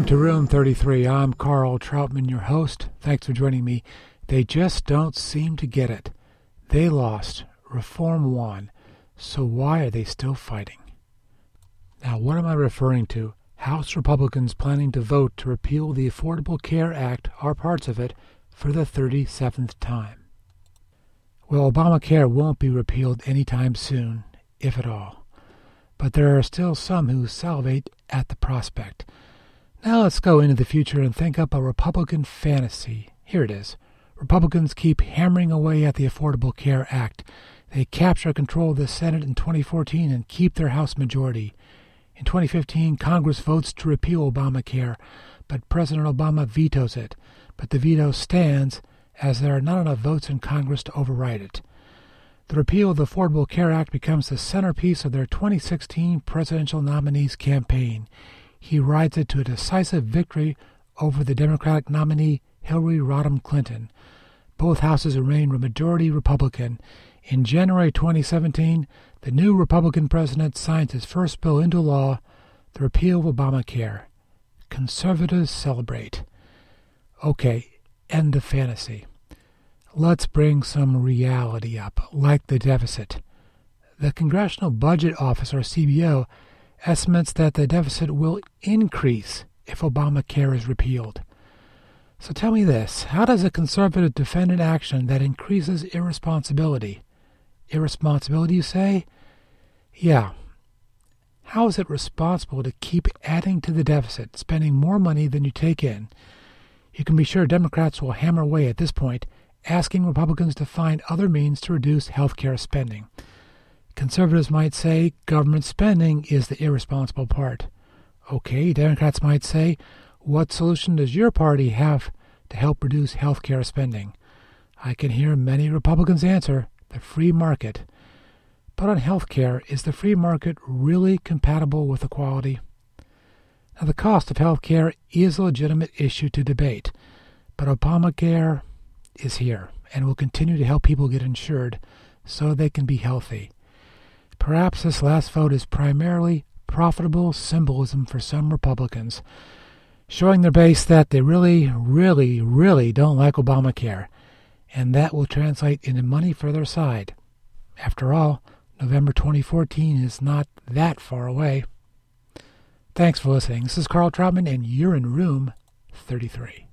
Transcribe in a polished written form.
to Room 33. I'm Carl Troutman, your host. Thanks for joining me. They just don't seem to get it. They lost. Reform won. So why are they still fighting? Now, what am I referring to? House Republicans planning to vote to repeal the Affordable Care Act, or parts of it, for the 37th time. Well, Obamacare won't be repealed anytime soon, if at all. But there are still some who salivate at the prospect. Now let's go into the future and think up a Republican fantasy. Here it is. Republicans keep hammering away at the Affordable Care Act. They capture control of the Senate in 2014 and keep their House majority. In 2015, Congress votes to repeal Obamacare, but President Obama vetoes it. But the veto stands as there are not enough votes in Congress to override it. The repeal of the Affordable Care Act becomes the centerpiece of their 2016 presidential nominee's campaign. He rides it to a decisive victory over the Democratic nominee Hillary Rodham Clinton. Both houses remain majority Republican. In January 2017, the new Republican president signs his first bill into law, the repeal of Obamacare. Conservatives celebrate. Okay, end of fantasy. Let's bring some reality up, like the deficit. The Congressional Budget Office, or CBO, estimates that the deficit will increase if Obamacare is repealed. So tell me this, how does a conservative defend an action that increases irresponsibility? Irresponsibility, you say? Yeah. How is it responsible to keep adding to the deficit, spending more money than you take in? You can be sure Democrats will hammer away at this point, asking Republicans to find other means to reduce health care spending. Conservatives might say government spending is the irresponsible part. Okay, Democrats might say, what solution does your party have to help reduce health care spending? I can hear many Republicans answer, the free market. But on health care, is the free market really compatible with equality? Now, the cost of health care is a legitimate issue to debate, but Obamacare is here and will continue to help people get insured so they can be healthy. Perhaps this last vote is primarily profitable symbolism for some Republicans, showing their base that they really don't like Obamacare, and that will translate into money for their side. After all, November 2014 is not that far away. Thanks for listening. This is Carl Troutman, and you're in Room 33.